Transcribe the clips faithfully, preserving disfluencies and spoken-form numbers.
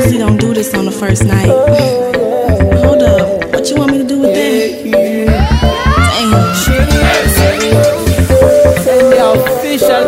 usually don't do this on the first night. Hold up, what you want me to do with that? Damn. Send the official.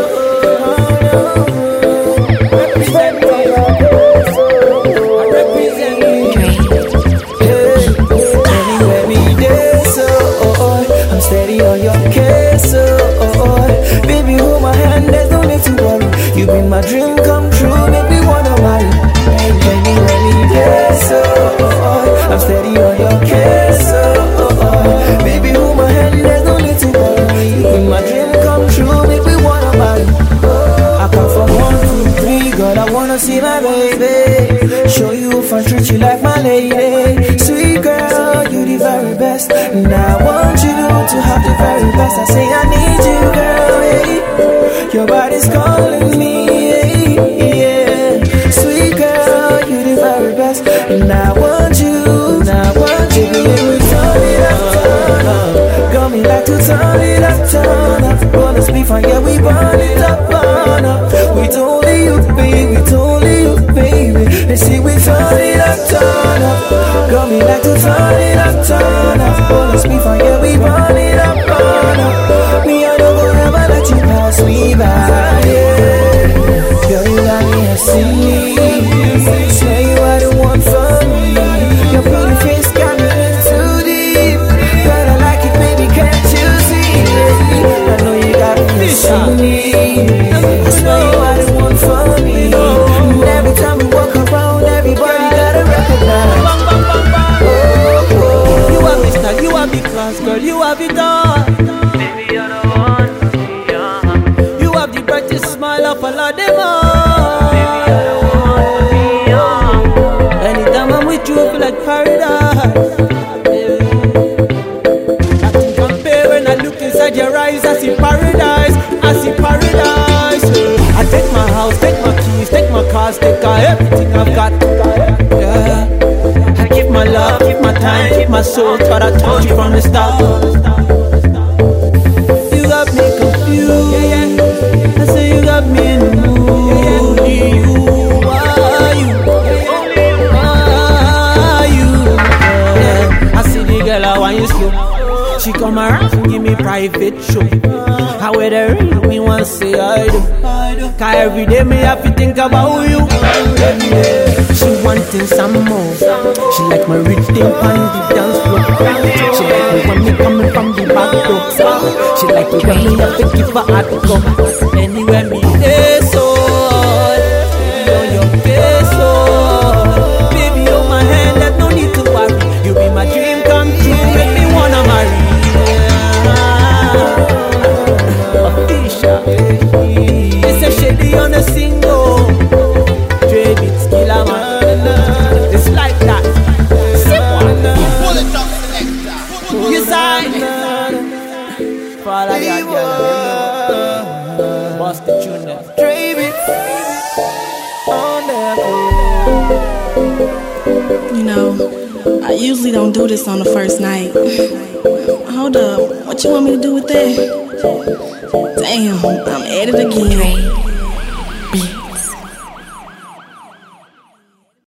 Anywhere me there, so I'm steady on your case, so baby hold my hand, there's no need to worry. You been my dream come true, make me wanna marry. Anywhere me there, so I'm steady on your case, so baby hold my hand, there's no need to worry. You been my dream come true, make me wanna marry. I come from one, two, three, girl, I wanna see my baby. Show you if I treat you like my lady. Sweet girl, you the very best, and I want you to have the very best. I say I need you, girl, yeah. Your body's calling me, yeah. Sweet girl, you the very best, and I want you, and I want you. Baby, we turn it up, turn up. Got me like to turn it up, turn up. Wanna speak fine, yeah, we burn it up, burn up. We only you, baby, we only you, baby. They see we turn it up, turn up. Got me like to turn it up, turn up. Wanna speak fine, yeah, we burn it up, burn up. Me, I don't go ever let you pass me by, yeah. Girl, you got me a scene. Swear you are the one for me. Your pretty face got me in too deep. Girl, I like it, baby, can't you see? I know you got me a scene. I swear you are the one for me. And every time we walk around, everybody gotta recognize. Oh, oh. You are Mister, you are the class, girl, you have it all. Baby, you're the one for me, yeah. You have the brightest smile of all of them all. Baby, you're the one for me, yeah. Anytime I'm with you, I feel like paradise. I think I'm bare when I look inside your eyes. I see paradise, I see paradise. I take my house, take my keys, take my cars, take everything I've got. Yeah. I give my love, give my time, give my soul. What I told you from the start. You got me confused. Yeah, yeah. I say you got me in the mood. Yeah, yeah. You are you. Are you? Yeah. I see the girl I want you slow. She come around and give me private show. I wear the ring, me want say I do. Cause every day me have to think about you. Yeah. She wanting some more. She like my rhythm on the dance floor. She like me when me coming from the back door. She like me when me have to give her hard go. Anywhere me there, so baby on your face, so baby on my hand, there's no need to worry. You be my dream come true, make me wanna marry. It's a shady on a single. Dre beats killer man. It's like that. You sign. Follow that girl. Bust the tune now. Dre beats on the. You know, I usually don't do this on the first night. Hold up, what you want me to do with that? Damn, I'm at it again.